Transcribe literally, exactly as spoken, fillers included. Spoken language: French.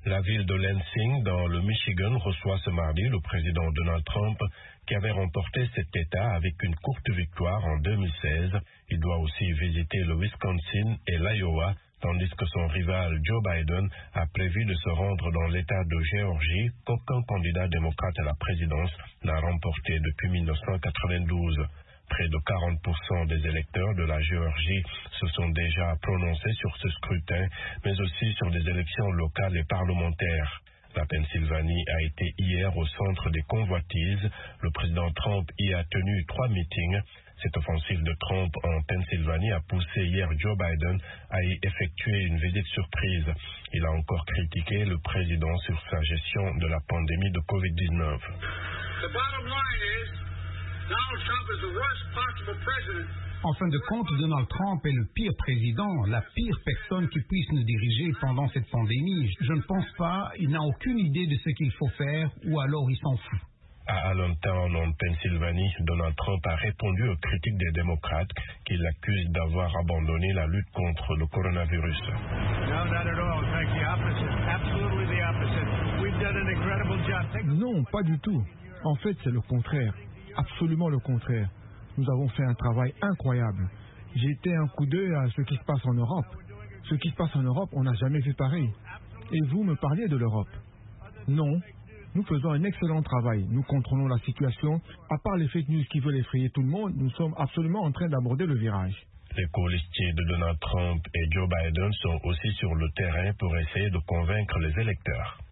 La ville de Lansing, dans le Michigan, reçoit ce mardi le président Donald Trump, qui avait remporté cet État avec une courte victoire en deux mille seize. Il doit aussi visiter le Wisconsin et l'Iowa, tandis que son rival Joe Biden a prévu de se rendre dans l'État de Géorgie, qu'aucun candidat démocrate à la présidence n'a remporté depuis mille neuf cent quatre-vingt-douze. Près de quarante pour cent des électeurs de la Géorgie se sont déjà prononcés sur ce scrutin, mais aussi sur des élections locales et parlementaires. La Pennsylvanie a été hier au centre des convoitises. Le président Trump y a tenu trois meetings. Cette offensive de Trump en Pennsylvanie a poussé hier Joe Biden à y effectuer une visite surprise. Il a encore critiqué le président sur sa gestion de la pandémie de covid dix-neuf. En fin de compte, Donald Trump est le pire président, la pire personne qui puisse nous diriger pendant cette pandémie. Je ne pense pas, il n'a aucune idée de ce qu'il faut faire, ou alors il s'en fout. À Allentown, en Pennsylvanie, Donald Trump a répondu aux critiques des démocrates qui l'accusent d'avoir abandonné la lutte contre le coronavirus. Non, pas du tout. En fait, c'est le contraire. Absolument le contraire. Nous avons fait un travail incroyable. J'ai jeté un coup d'œil à ce qui se passe en Europe. Ce qui se passe en Europe, on n'a jamais vu pareil. Et vous me parliez de l'Europe. Non, nous faisons un excellent travail. Nous contrôlons la situation. À part les fake news qui veulent effrayer tout le monde, nous sommes absolument en train d'aborder le virage. Les colistiers de Donald Trump et Joe Biden sont aussi sur le terrain pour essayer de convaincre les électeurs.